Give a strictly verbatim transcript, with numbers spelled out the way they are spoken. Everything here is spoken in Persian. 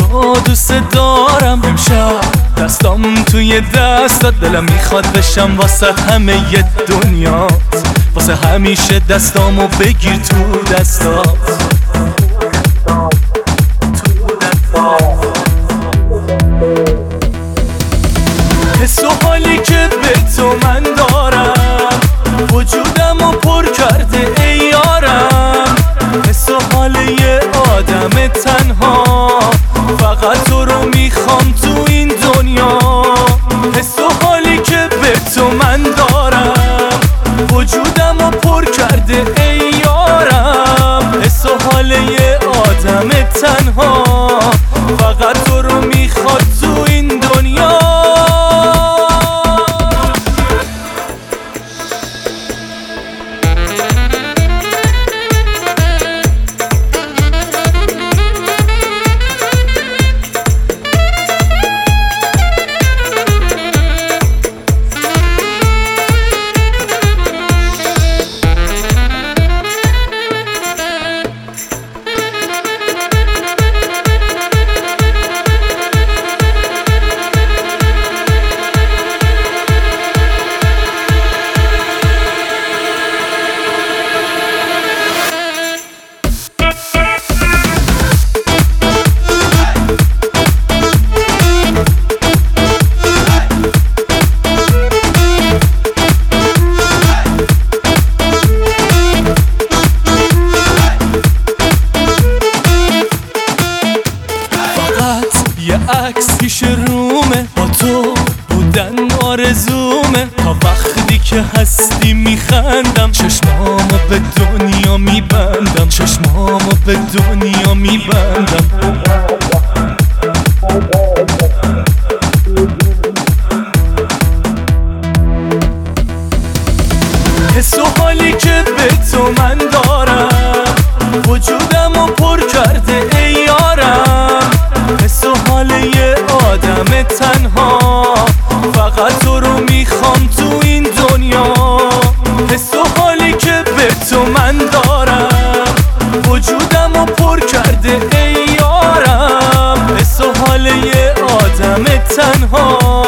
تو دوست دارم. امشب دستام توی دستات، دلم میخواد بشم واسه همه ی دنیات، واسه همیشه دستامو بگیر تو دستات. حس و حالی که به تو من دارم وجودمو پر کرده ای یارم. حس و حال یه آدم تنها، فقط تو رو میخوام تو این دنیا. حس و حالی که به تو من دارم وجودمو پر کرده ای یارم. حس و حال یه آدم تنها، فقط تو رو میخواد تو این دنیا. یه عکس پیش رومه، با تو بودن آرزومه. تا وقتی که هستی میخندم، چشمامو به دنیا میبندم، چشمامو به دنیا میبندم. حس و حالی که به تو من دارم وجودمو پر کرده ای یارم. حس و حال یه آدم تنها، فقط تو رو میخوام تو این دنیا. حس و حالی که به تو من دارم وجودمو پر کرده ای یارم. حس و حال یه آدم تنها،